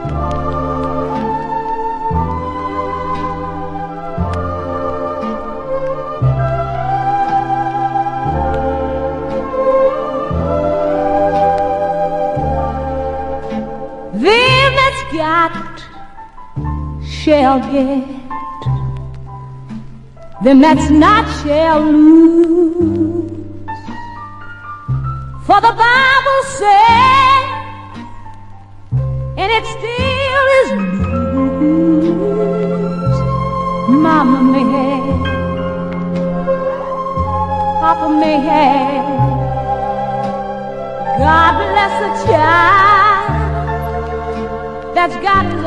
Them that's got shall get, them that's not shall lose. For the Bible said, and it still is news, Mama may have, Papa may have, God bless the child that's got his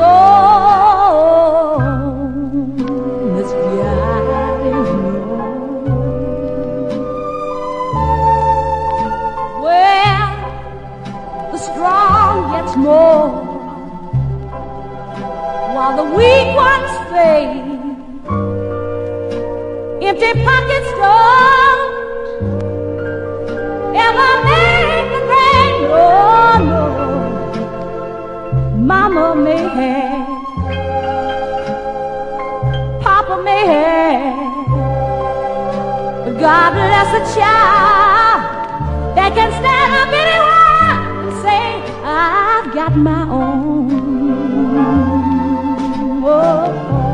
own, that's got his own. Well, the strong gets more, while the weak ones fade. Empty pockets don't ever make the grave. Oh no, Mama may have, Papa may have, but God bless a child that can stand up anywhere and say, I've got my own. Oh.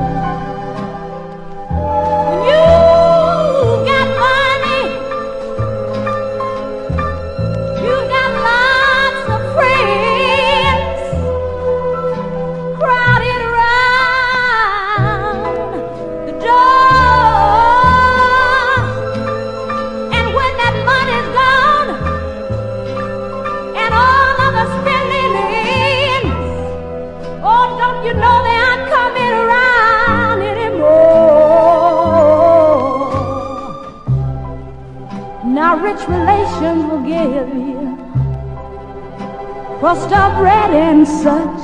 When you got money, you got lots of friends crowded around the door, and when that money's gone and all of the spending ends, oh, don't you know they aren't coming around anymore? Now rich relations will give you crust of bread and such.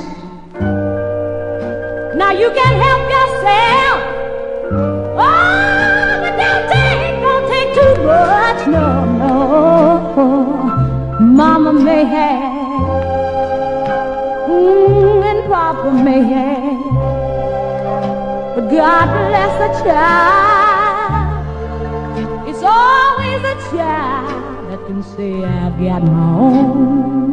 Now you can help yourself. Oh, but don't take too much. No, no. Mama may have, and Papa may have, but God bless the child. It's always a child that can say, I've got my own.